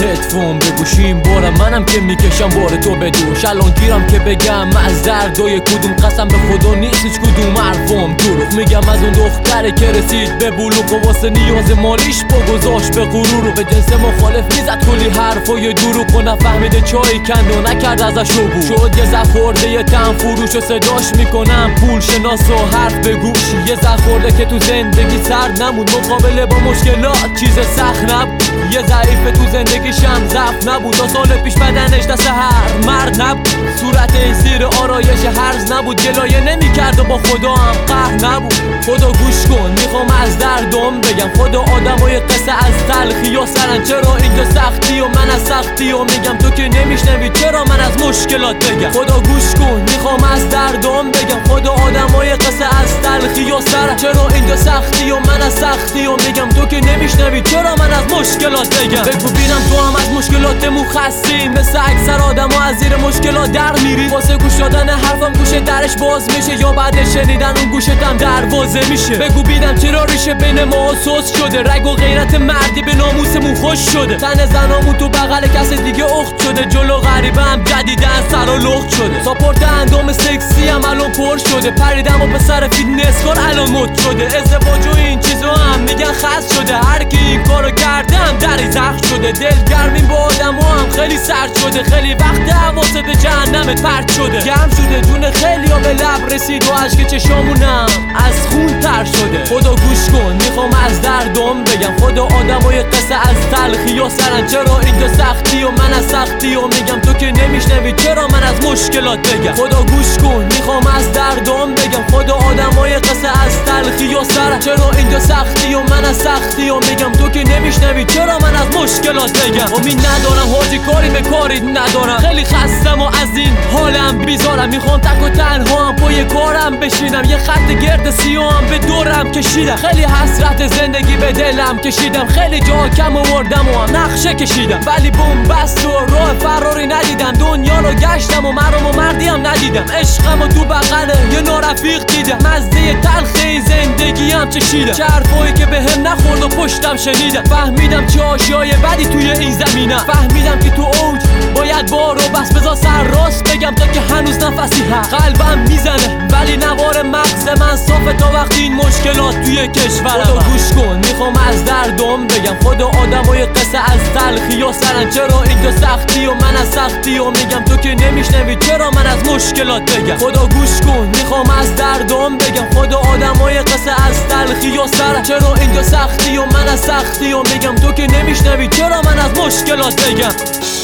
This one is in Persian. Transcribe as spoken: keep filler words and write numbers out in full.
هدفون بگوشیم بارم منم که میکشم بار تو به دوش. الان گیرم که بگم من از دردای کدوم، قسم به خدا نیست هیچ کدوم حرفم دروغ. میگم از اون دختره که رسید به بلوغ و واسه نیاز مالیش بگذاشت به غرور و به جنس مخالف میزد کلی حرفای دروغ و نفهمیده چای کند و نکرد ازش عبور. شد یه زخورده یه تن فروش و صداش میکنم پول شناس و حرف به گوش. یه زخورده که تو زندگی سرد نمود، مقابله با مشکلات چیز سخت نبود. یه ضعیف تو زندگیشم ضعف نبود، دو سال پیش بدنش دست هر مرد نبود. صورت زیر آرایش هرز نبود، گلایه نمیکرد و با خدا هم قهر نبود. خدا گوش کن میخوام از دردم بگم، خدا آدمای قصه از تلخی و سرن. چرا اینجا سختی و من از سختی و میگم تو که نمیشنوی چرا من از مشکلات بگم. خدا گوش کن میخوام از دردم بگم، خدا آدمای قصه از تلخی و سرن. چرا اینجا سختی و من از سختی و میگم تو که نمیشنوی چرا من از مشکلات بگم. بگو بینم تو هم از مشکلاتمون خستی، مثل اکثر آدما از زیر مشکلات در میری. واسه گوش دادن حرفم گوشه درش باز میشه، یا بعد شنیدن اون گوشتم دروازه میشه. بگو بینم چرا ریشه بین ما سوس شده، رگ و غیرت مردی به ناموسمون خوش شده. تن زنامون تو بغل کس دیگه اخت شده، جلو غریبم جدیدن سر و لخت شده. ساپورت اندام سکسی هم الان پر شده، پریدم و به سر فیتنس کار الان مد شده. ازدواج و این چیزا هم میگن خاص شده، هر کی این کارو کردم دری زخم شده. دلگرمین با آدمو هم خیلی سرد شده، خیلی وقت حواست به جهنمت پرت شده. گرم شده جون خیلی ها به لب رسید و اشک چشامونم از خون تر شده. خدا گوش کن میخوام از دردم بگم، خدا آدمای قصه از تلخی و سرن. چرا اینجا سختی و من از سختی و میگم تو که نمیشنوی چرا من از مشکلات بگم. خدا گوش کن میخوام از دردم بگم، خدا آدمای قصه از تلخی و سرن. چرا اینجا سختی و من از سختی و میگم تو که نمیشنوی چرا من از مشکلات بگم. امید ندارم حاجی کاری به کاری ندارم، خیلی خستم و از این حالم بیزارم. میخوام تک و تنها هم پای کارم بشینم، یه خط گرد سیاهم به دورم کشیدم. خیلی حسرت زندگی به دلم کشیدم، خیلی جا کم آوردم و هم نقشه کشیدم. ولی بوم بست و راه فراری ندیدم، دنیا رو گشتم و مرم و مردی هم ندیدم. عشقم و تو بغله یه نارفیق دیدم، مزه تلخ این زندگی هم چشیدم. چه حرفایی که به هم نخورد و پشتم شنیدم. فهمیدم چه آشیای بدی توی این زمینم، فهمیدم که تو اوج باید بارو بس بذار سر راست بگم تا که هنوز نفسی هست. قلبم میزنه ولی نوار مغز من صافه تا وقتی این مشکلات توی کشورم. خدا گوش کن میخوام از دردم بگم، خدا آدمای قصه از تلخی و سرن. چرا اینجا سختی و من از سختی و میگم تو که نمیشنوی چرا من از مشکلات بگم. خدا گوش کن میخوام از دردم بگم، خدا آدمای قصه از تلخی و سرن. چرا اینجا سختی و من از سختی و میگم تو که نمیشنوی چرا من از مشکلات بگم.